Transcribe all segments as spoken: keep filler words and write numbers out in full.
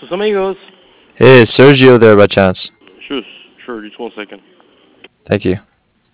Sus amigos. Hey, is Sergio there by chance? Sure, sure, just one second. Thank you.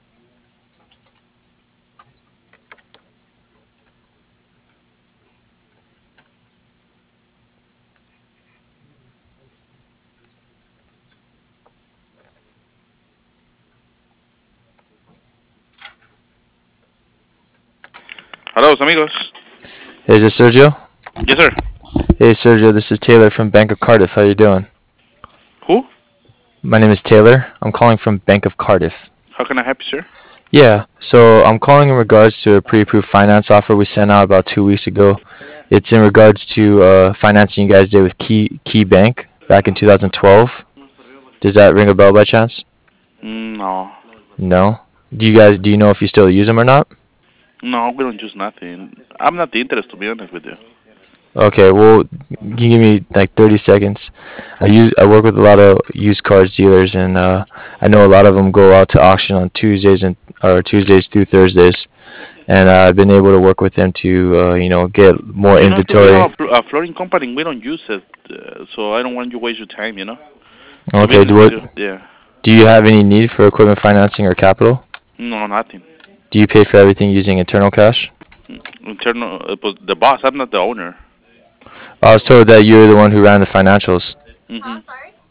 Hello, amigos. Hey, is this Sergio? Yes, sir. Hey, Sergio, this is Taylor from Bank of Cardiff. How you doing? Who? My name is Taylor. I'm calling from Bank of Cardiff. How can I help you, sir? Yeah, so I'm calling in regards to a pre-approved finance offer we sent out about two weeks ago. It's in regards to uh, financing you guys did with Key Key Bank back in two thousand twelve. Does that ring a bell by chance? Mm, no. No. Do you guys do you know if you still use them or not? No, we don't use nothing. I'm not interested, to be honest with you. Okay, well, can you give me like thirty seconds? I use I work with a lot of used cars dealers, and uh, I know a lot of them go out to auction on Tuesdays and or Tuesdays through Thursdays, and uh, I've been able to work with them to uh, you know get more You know, so we inventory. have a, fl- a flooring company. We don't use it, uh, so I don't want you to waste your time. You know. To be Okay, honest do with what? you, yeah. Do you have any need for equipment financing or capital? No, nothing. Do you pay for everything using internal cash? Mm, Internal, uh, but the boss. I'm not the owner. I was told that you're the one who ran the financials. hmm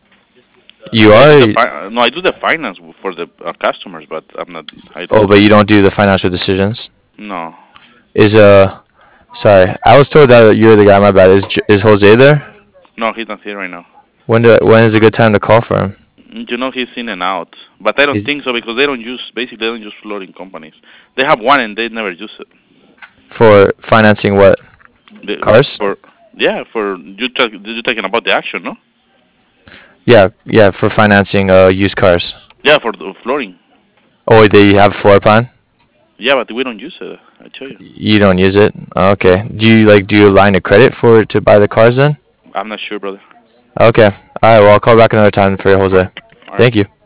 You I do the are? fi- no, I do the finance for the uh, customers, but I'm not. I Oh, don't. but you don't do the financial decisions. No, Is uh, sorry, I was told that you're the guy. My bad. Is J- is Jose there? no, he's not here right now. When do when is a good time to call for him? Mm, You know, he's in and out, but I don't He's think so because they don't use basically they don't use flooring companies. They have one and they never use it. for financing what? The, Cars? for yeah, for you talk, you talking about the action, no? Yeah, yeah, for financing uh used cars. Yeah, for the flooring. Oh, they have floor plan? Yeah, but we don't use it. I tell you, You don't use it? no, Okay. Do you like do you line of credit for to buy the cars then? I'm not sure, brother. Okay. All right. Well, I'll call back another time for you, Jose. All right. Thank you.